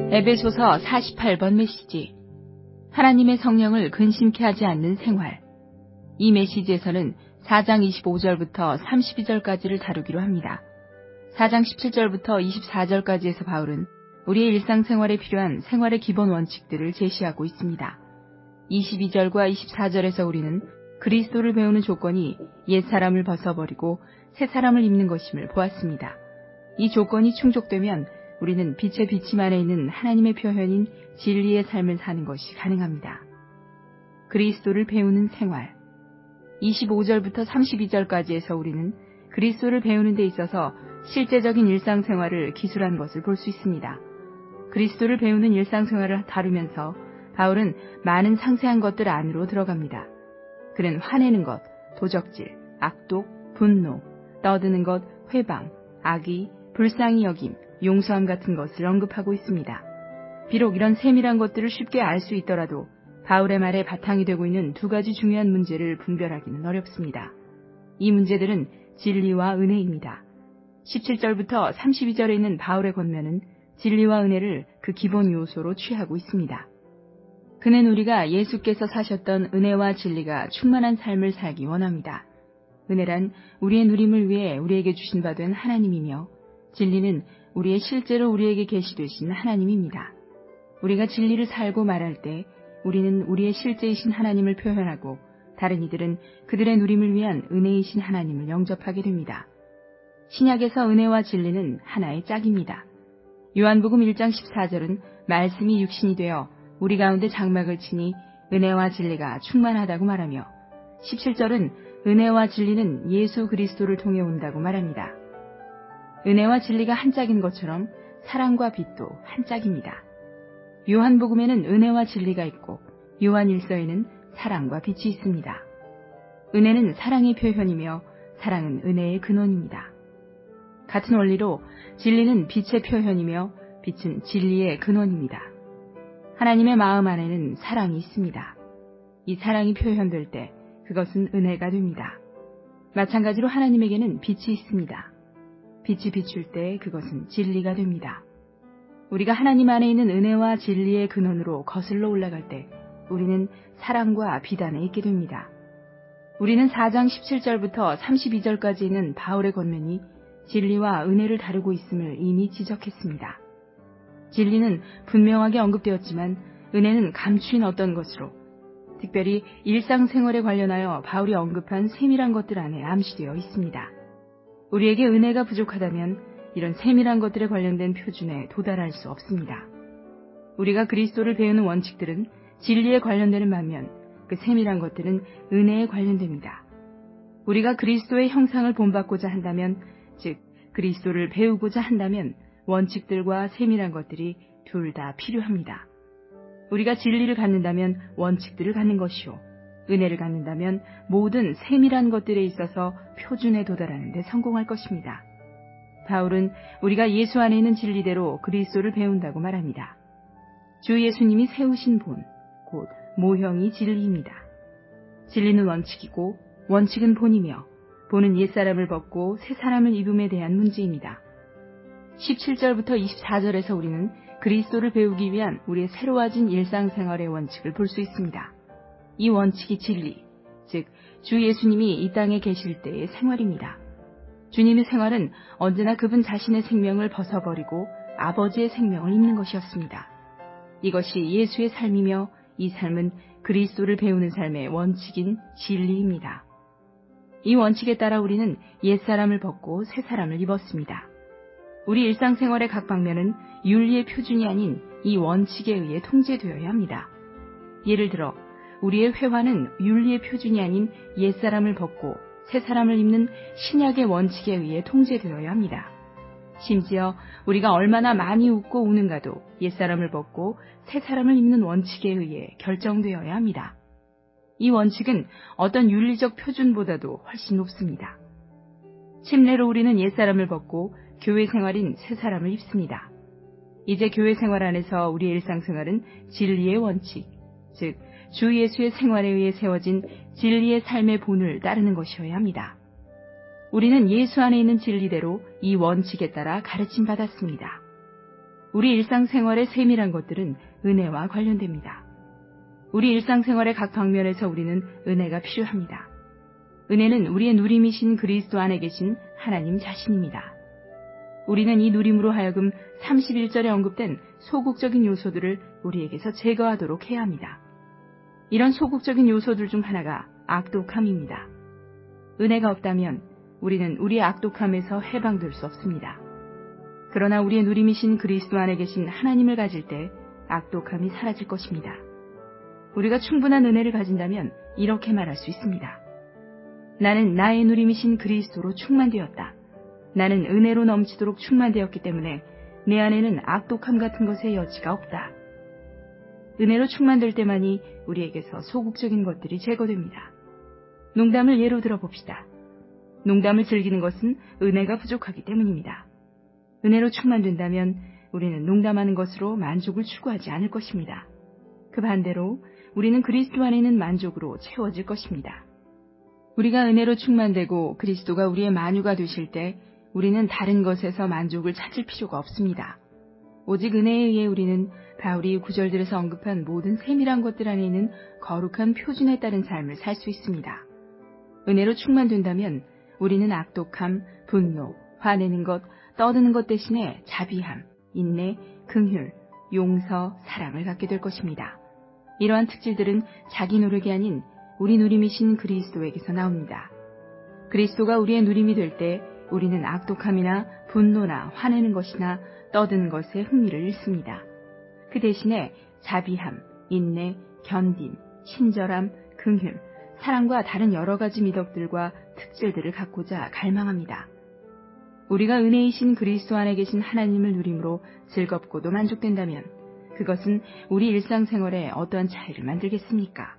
에베소서 48번 메시지. 하나님의 성령을 근심케 하지 않는 생활. 이 메시지에서는 4장 25절부터 32절까지를 다루기로 합니다. 4장 17절부터 24절까지에서 바울은 우리의 일상생활에 필요한 생활의 기본 원칙들을 제시하고 있습니다. 22절과 24절에서 우리는 그리스도를 배우는 조건이 옛사람을 벗어버리고 새사람을 입는 것임을 보았습니다. 이 조건이 충족되면 우리는 빛의 비침 안에 있는 하나님의 표현인 진리의 삶을 사는 것이 가능합니다. 그리스도를 배우는 생활. 25절부터 32절까지에서 우리는 그리스도를 배우는 데 있어서 실제적인 일상생활을 기술한 것을 볼 수 있습니다. 그리스도를 배우는 일상생활을 다루면서 바울은 많은 상세한 것들 안으로 들어갑니다. 그는 화내는 것, 도적질, 악독, 분노, 떠드는 것, 회방, 악의, 불쌍히 여김, 용서함 같은 것을 언급하고 있습니다. 비록 이런 세밀한 것들을 쉽게 알 수 있더라도 바울의 말에 바탕이 되고 있는 두 가지 중요한 문제를 분별하기는 어렵습니다. 이 문제들은 진리와 은혜입니다. 17절부터 32절에 있는 바울의 권면은 진리와 은혜를 그 기본 요소로 취하고 있습니다. 그는 우리가 예수께서 사셨던 은혜와 진리가 충만한 삶을 살기 원합니다. 은혜란 우리의 누림을 위해 우리에게 주신 바 된 하나님이며 진리는 우리의 실제로 우리에게 계시되신 하나님입니다. 우리가 진리를 살고 말할 때 우리는 우리의 실제이신 하나님을 표현하고 다른 이들은 그들의 누림을 위한 은혜이신 하나님을 영접하게 됩니다. 신약에서 은혜와 진리는 하나의 짝입니다. 요한복음 1장 14절은 말씀이 육신이 되어 우리 가운데 장막을 치니 은혜와 진리가 충만하다고 말하며 17절은 은혜와 진리는 예수 그리스도를 통해 온다고 말합니다. 은혜와 진리가 한 짝인 것처럼 사랑과 빛도 한 짝입니다. 요한복음에는 은혜와 진리가 있고 요한일서에는 사랑과 빛이 있습니다. 은혜는 사랑의 표현이며 사랑은 은혜의 근원입니다. 같은 원리로 진리는 빛의 표현이며 빛은 진리의 근원입니다. 하나님의 마음 안에는 사랑이 있습니다. 이 사랑이 표현될 때 그것은 은혜가 됩니다. 마찬가지로 하나님에게는 빛이 있습니다. 빛이 비출 때 그것은 진리가 됩니다. 우리가 하나님 안에 있는 은혜와 진리의 근원으로 거슬러 올라갈 때 우리는 사랑과 빛 안에 있게 됩니다. 우리는 4장 17절부터 32절까지 있는 바울의 권면이 진리와 은혜를 다루고 있음을 이미 지적했습니다. 진리는 분명하게 언급되었지만 은혜는 감추인 어떤 것으로 특별히 일상생활에 관련하여 바울이 언급한 세밀한 것들 안에 암시되어 있습니다. 우리에게 은혜가 부족하다면 이런 세밀한 것들에 관련된 표준에 도달할 수 없습니다. 우리가 그리스도를 배우는 원칙들은 진리에 관련되는 반면 그 세밀한 것들은 은혜에 관련됩니다. 우리가 그리스도의 형상을 본받고자 한다면, 즉 그리스도를 배우고자 한다면 원칙들과 세밀한 것들이 둘 다 필요합니다. 우리가 진리를 갖는다면 원칙들을 갖는 것이요, 은혜를 갖는다면 모든 세밀한 것들에 있어서 표준에 도달하는 데 성공할 것입니다. 바울은 우리가 예수 안에 있는 진리대로 그리스도를 배운다고 말합니다. 주 예수님이 세우신 본, 곧 모형이 진리입니다. 진리는 원칙이고 원칙은 본이며 본은 옛사람을 벗고 새사람을 입음에 대한 문제입니다. 17절부터 24절에서 우리는 그리스도를 배우기 위한 우리의 새로워진 일상생활의 원칙을 볼 수 있습니다. 이 원칙이 진리, 즉 주 예수님이 이 땅에 계실 때의 생활입니다. 주님의 생활은 언제나 그분 자신의 생명을 벗어버리고 아버지의 생명을 입는 것이었습니다. 이것이 예수의 삶이며 이 삶은 그리스도를 배우는 삶의 원칙인 진리입니다. 이 원칙에 따라 우리는 옛사람을 벗고 새사람을 입었습니다. 우리 일상생활의 각 방면은 윤리의 표준이 아닌 이 원칙에 의해 통제되어야 합니다. 예를 들어 우리의 회화는 윤리의 표준이 아닌 옛사람을 벗고 새사람을 입는 신약의 원칙에 의해 통제되어야 합니다. 심지어 우리가 얼마나 많이 웃고 우는가도 옛사람을 벗고 새사람을 입는 원칙에 의해 결정되어야 합니다. 이 원칙은 어떤 윤리적 표준보다도 훨씬 높습니다. 침례로 우리는 옛사람을 벗고 교회 생활인 새사람을 입습니다. 이제 교회 생활 안에서 우리의 일상생활은 진리의 원칙, 즉 주 예수의 생활에 의해 세워진 진리의 삶의 본을 따르는 것이어야 합니다. 우리는 예수 안에 있는 진리대로 이 원칙에 따라 가르침 받았습니다. 우리 일상생활의 세밀한 것들은 은혜와 관련됩니다. 우리 일상생활의 각 방면에서 우리는 은혜가 필요합니다. 은혜는 우리의 누림이신 그리스도 안에 계신 하나님 자신입니다. 우리는 이 누림으로 하여금 31절에 언급된 소극적인 요소들을 우리에게서 제거하도록 해야 합니다. 이런 소극적인 요소들 중 하나가 악독함입니다. 은혜가 없다면 우리는 우리의 악독함에서 해방될 수 없습니다. 그러나 우리의 누림이신 그리스도 안에 계신 하나님을 가질 때 악독함이 사라질 것입니다. 우리가 충분한 은혜를 가진다면 이렇게 말할 수 있습니다. 나는 나의 누림이신 그리스도로 충만되었다. 나는 은혜로 넘치도록 충만되었기 때문에 내 안에는 악독함 같은 것의 여지가 없다. 은혜로 충만될 때만이 우리에게서 소극적인 것들이 제거됩니다. 농담을 예로 들어봅시다. 농담을 즐기는 것은 은혜가 부족하기 때문입니다. 은혜로 충만된다면 우리는 농담하는 것으로 만족을 추구하지 않을 것입니다. 그 반대로 우리는 그리스도 안에 있는 만족으로 채워질 것입니다. 우리가 은혜로 충만되고 그리스도가 우리의 만유가 되실 때 우리는 다른 것에서 만족을 찾을 필요가 없습니다. 오직 은혜에 의해 우리는 바울이 구절들에서 언급한 모든 세밀한 것들 안에 있는 거룩한 표준에 따른 삶을 살 수 있습니다. 은혜로 충만된다면 우리는 악독함, 분노, 화내는 것, 떠드는 것 대신에 자비함, 인내, 긍휼, 용서, 사랑을 갖게 될 것입니다. 이러한 특질들은 자기 노력이 아닌 우리 누림이신 그리스도에게서 나옵니다. 그리스도가 우리의 누림이 될 때 우리는 악독함이나 분노나 화내는 것이나 떠드는 것에 흥미를 잃습니다. 그 대신에 자비함, 인내, 견딤, 친절함, 긍휼, 사랑과 다른 여러 가지 미덕들과 특질들을 갖고자 갈망합니다. 우리가 은혜이신 그리스도 안에 계신 하나님을 누림으로 즐겁고도 만족된다면 그것은 우리 일상생활에 어떠한 차이를 만들겠습니까?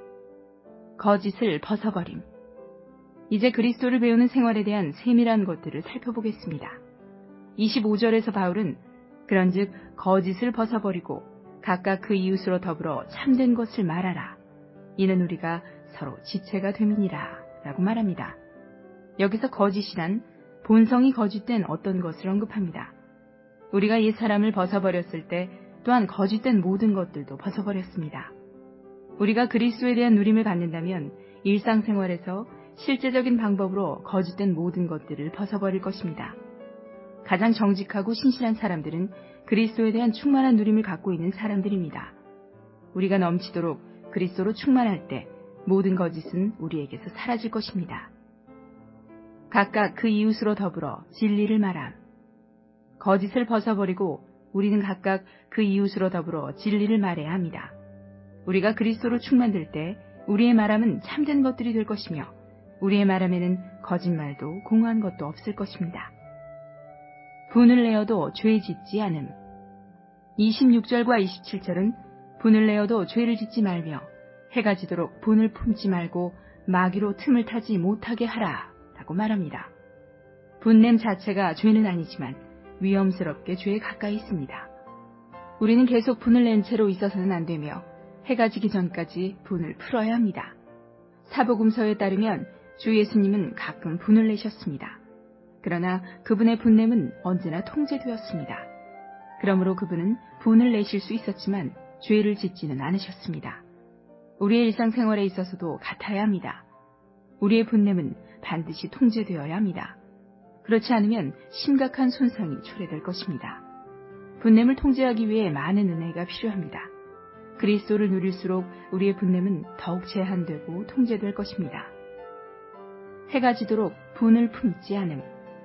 거짓을 벗어버림. 이제 그리스도를 배우는 생활에 대한 세밀한 것들을 살펴보겠습니다. 25절에서 바울은 그런즉 거짓을 벗어버리고 각각 그 이웃으로 더불어 참된 것을 말하라. 이는 우리가 서로 지체가 됨이니라 라고 말합니다. 여기서 거짓이란 본성이 거짓된 어떤 것을 언급합니다. 우리가 옛사람을 벗어버렸을 때 또한 거짓된 모든 것들도 벗어버렸습니다. 우리가 그리스도에 대한 누림을 갖는다면 일상생활에서 실제적인 방법으로 거짓된 모든 것들을 벗어버릴 것입니다. 가장 정직하고 신실한 사람들은 그리스도에 대한 충만한 누림을 갖고 있는 사람들입니다. 우리가 넘치도록 그리스도로 충만할 때 모든 거짓은 우리에게서 사라질 것입니다. 각각 그 이웃으로 더불어 진리를 말함. 거짓을 벗어버리고 우리는 각각 그 이웃으로 더불어 진리를 말해야 합니다. 우리가 그리스도로 충만될 때 우리의 말함은 참된 것들이 될 것이며 우리의 말함에는 거짓말도 공허한 것도 없을 것입니다. 분을 내어도 죄 짓지 않음. 26절과 27절은 분을 내어도 죄를 짓지 말며 해가 지도록 분을 품지 말고 마귀로 틈을 타지 못하게 하라 라고 말합니다. 분냄 자체가 죄는 아니지만 위험스럽게 죄에 가까이 있습니다. 우리는 계속 분을 낸 채로 있어서는 안 되며 해가 지기 전까지 분을 풀어야 합니다. 사복음서에 따르면 주 예수님은 가끔 분을 내셨습니다. 그러나 그분의 분냄은 언제나 통제되었습니다. 그러므로 그분은 분을 내실 수 있었지만 죄를 짓지는 않으셨습니다. 우리의 일상생활에 있어서도 같아야 합니다. 우리의 분냄은 반드시 통제되어야 합니다. 그렇지 않으면 심각한 손상이 초래될 것입니다. 분냄을 통제하기 위해 많은 은혜가 필요합니다. 그리스도를 누릴수록 우리의 분냄은 더욱 제한되고 통제될 것입니다. 해가 지도록 분을 품지 않음.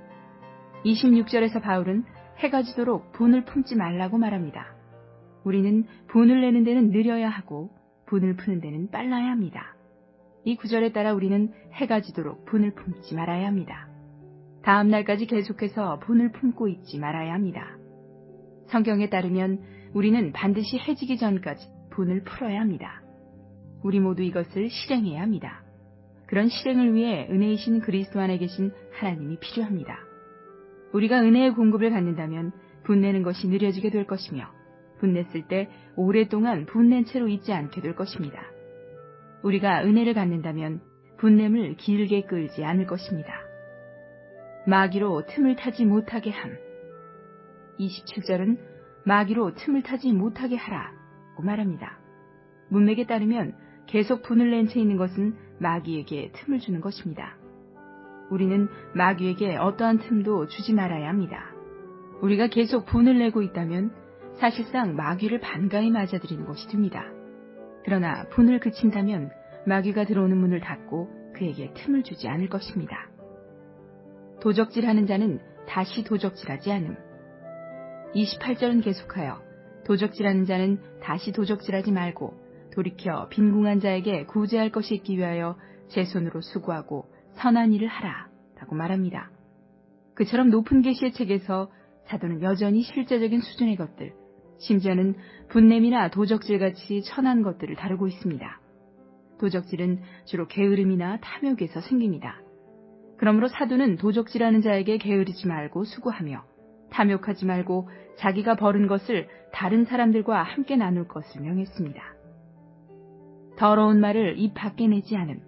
26절에서 바울은 해가 지도록 분을 품지 말라고 말합니다. 우리는 분을 내는 데는 느려야 하고 분을 푸는 데는 빨라야 합니다. 이 구절에 따라 우리는 해가 지도록 분을 품지 말아야 합니다. 다음 날까지 계속해서 분을 품고 있지 말아야 합니다. 성경에 따르면 우리는 반드시 해지기 전까지 분을 풀어야 합니다. 우리 모두 이것을 실행해야 합니다. 그런 실행을 위해 은혜이신 그리스도 안에 계신 하나님이 필요합니다. 우리가 은혜의 공급을 갖는다면 분내는 것이 느려지게 될 것이며 분냈을 때 오랫동안 분낸 채로 있지 않게 될 것입니다. 우리가 은혜를 갖는다면 분냄을 길게 끌지 않을 것입니다. 마귀로 틈을 타지 못하게 함. 27절은 마귀로 틈을 타지 못하게 하라고 말합니다. 문맥에 따르면 계속 분을 낸 채 있는 것은 마귀에게 틈을 주는 것입니다. 우리는 마귀에게 어떠한 틈도 주지 말아야 합니다. 우리가 계속 분을 내고 있다면 사실상 마귀를 반가이 맞아들이는 것이 됩니다. 그러나 분을 그친다면 마귀가 들어오는 문을 닫고 그에게 틈을 주지 않을 것입니다. 도적질하는 자는 다시 도적질하지 않음. 28절은 계속하여 도적질하는 자는 다시 도적질하지 말고 돌이켜 빈궁한 자에게 구제할 것이 있기 위하여 제 손으로 수고하고 선한 일을 하라 라고 말합니다. 그처럼 높은 계시의 책에서 사도는 여전히 실제적인 수준의 것들, 심지어는 분냄이나 도적질같이 천한 것들을 다루고 있습니다. 도적질은 주로 게으름이나 탐욕에서 생깁니다. 그러므로 사도는 도적질하는 자에게 게으르지 말고 수고하며 탐욕하지 말고 자기가 벌은 것을 다른 사람들과 함께 나눌 것을 명했습니다. 더러운 말을 입 밖에 내지 않음.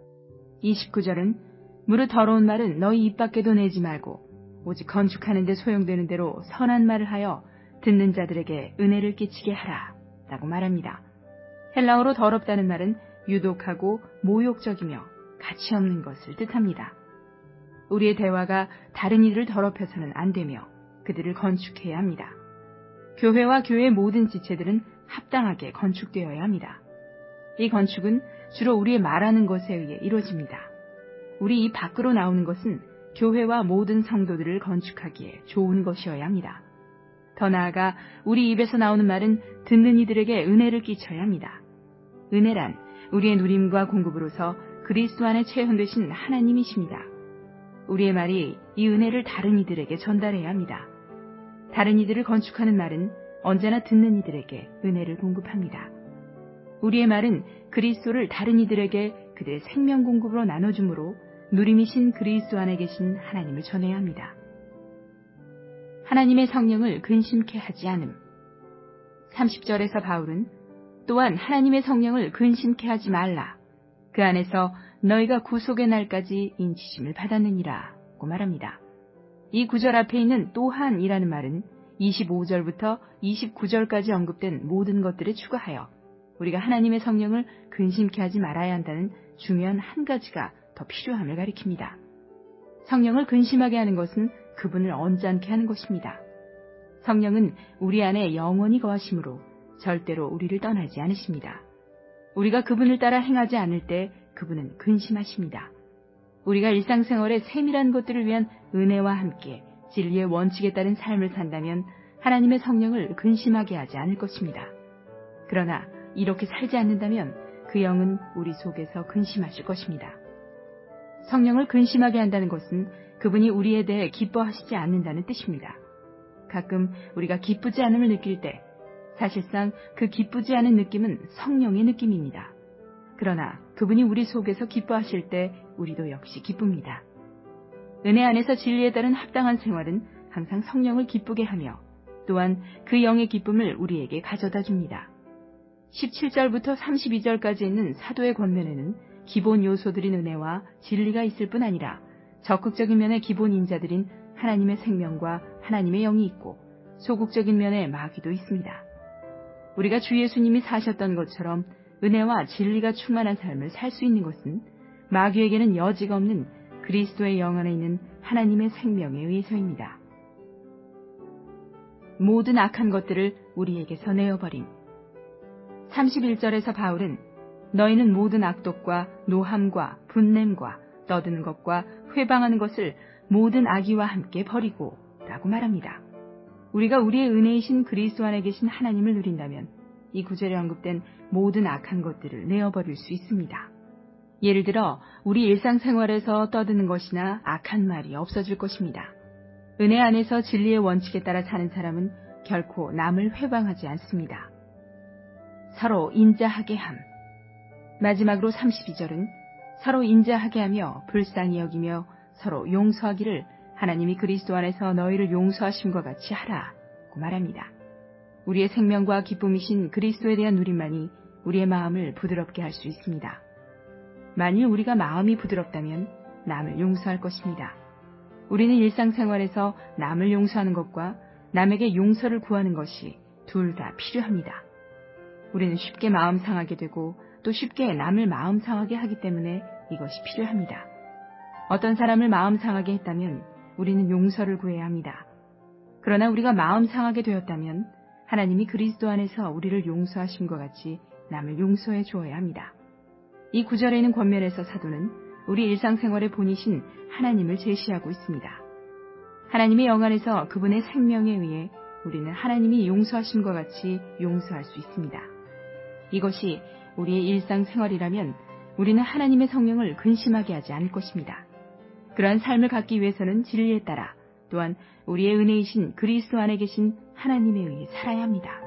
29절은 무릇 더러운 말은 너희 입 밖에도 내지 말고 오직 건축하는 데 소용되는 대로 선한 말을 하여 듣는 자들에게 은혜를 끼치게 하라 라고 말합니다. 헬라어로 더럽다는 말은 유독하고 모욕적이며 가치 없는 것을 뜻합니다. 우리의 대화가 다른 이들을 더럽혀서는 안 되며 그들을 건축해야 합니다. 교회와 교회의 모든 지체들은 합당하게 건축되어야 합니다. 이 건축은 주로 우리의 말하는 것에 의해 이루어집니다. 우리 입 밖으로 나오는 것은 교회와 모든 성도들을 건축하기에 좋은 것이어야 합니다. 더 나아가 우리 입에서 나오는 말은 듣는 이들에게 은혜를 끼쳐야 합니다. 은혜란 우리의 누림과 공급으로서 그리스도 안에 체현되신 하나님이십니다. 우리의 말이 이 은혜를 다른 이들에게 전달해야 합니다. 다른 이들을 건축하는 말은 언제나 듣는 이들에게 은혜를 공급합니다. 우리의 말은 그리스도를 다른 이들에게 그들의 생명 공급으로 나눠주므로 누림이신 그리스도 안에 계신 하나님을 전해야 합니다. 하나님의 성령을 근심케 하지 않음. 30절에서 바울은 또한 하나님의 성령을 근심케 하지 말라. 그 안에서 너희가 구속의 날까지 인치심을 받았느니라 고 말합니다. 이 구절 앞에 있는 또한이라는 말은 25절부터 29절까지 언급된 모든 것들에 추가하여 우리가 하나님의 성령을 근심케 하지 말아야 한다는 중요한 한 가지가 더 필요함을 가리킵니다. 성령을 근심하게 하는 것은 그분을 언짢게 하는 것입니다. 성령은 우리 안에 영원히 거하심으로 절대로 우리를 떠나지 않으십니다. 우리가 그분을 따라 행하지 않을 때 그분은 근심하십니다. 우리가 일상생활의 세밀한 것들을 위한 은혜와 함께 진리의 원칙에 따른 삶을 산다면 하나님의 성령을 근심하게 하지 않을 것입니다. 그러나 이렇게 살지 않는다면 그 영은 우리 속에서 근심하실 것입니다. 성령을 근심하게 한다는 것은 그분이 우리에 대해 기뻐하시지 않는다는 뜻입니다. 가끔 우리가 기쁘지 않음을 느낄 때 사실상 그 기쁘지 않은 느낌은 성령의 느낌입니다. 그러나 그분이 우리 속에서 기뻐하실 때 우리도 역시 기쁩니다. 은혜 안에서 진리에 따른 합당한 생활은 항상 성령을 기쁘게 하며 또한 그 영의 기쁨을 우리에게 가져다 줍니다. 17절부터 32절까지 있는 사도의 권면에는 기본 요소들인 은혜와 진리가 있을 뿐 아니라 적극적인 면의 기본 인자들인 하나님의 생명과 하나님의 영이 있고 소극적인 면의 마귀도 있습니다. 우리가 주 예수님이 사셨던 것처럼 은혜와 진리가 충만한 삶을 살 수 있는 것은 마귀에게는 여지가 없는 그리스도의 영 안에 있는 하나님의 생명에 의해서입니다. 모든 악한 것들을 우리에게서 내어버림. 31절에서 바울은 너희는 모든 악독과 노함과 분냄과 떠드는 것과 회방하는 것을 모든 악의와 함께 버리고 라고 말합니다. 우리가 우리의 은혜이신 그리스도 안에 계신 하나님을 누린다면 이 구절에 언급된 모든 악한 것들을 내어버릴 수 있습니다. 예를 들어 우리 일상생활에서 떠드는 것이나 악한 말이 없어질 것입니다. 은혜 안에서 진리의 원칙에 따라 사는 사람은 결코 남을 회방하지 않습니다. 서로 인자하게 함. 마지막으로 32절은 서로 인자하게 하며 불쌍히 여기며 서로 용서하기를 하나님이 그리스도 안에서 너희를 용서하심과 같이 하라고 말합니다. 우리의 생명과 기쁨이신 그리스도에 대한 누림만이 우리의 마음을 부드럽게 할 수 있습니다. 만일 우리가 마음이 부드럽다면 남을 용서할 것입니다. 우리는 일상생활에서 남을 용서하는 것과 남에게 용서를 구하는 것이 둘 다 필요합니다. 우리는 쉽게 마음 상하게 되고 또 쉽게 남을 마음 상하게 하기 때문에 이것이 필요합니다. 어떤 사람을 마음 상하게 했다면 우리는 용서를 구해야 합니다. 그러나 우리가 마음 상하게 되었다면 하나님이 그리스도 안에서 우리를 용서하심과 같이 남을 용서해 주어야 합니다. 이 구절에 있는 권면에서 사도는 우리 일상생활의 본이신 하나님을 제시하고 있습니다. 하나님의 영 안에서 그분의 생명에 의해 우리는 하나님이 용서하심과 같이 용서할 수 있습니다. 이것이 우리의 일상생활이라면 우리는 하나님의 성령을 근심하게 하지 않을 것입니다. 그러한 삶을 갖기 위해서는 진리에 따라 또한 우리의 은혜이신 그리스도 안에 계신 하나님에 의해 살아야 합니다.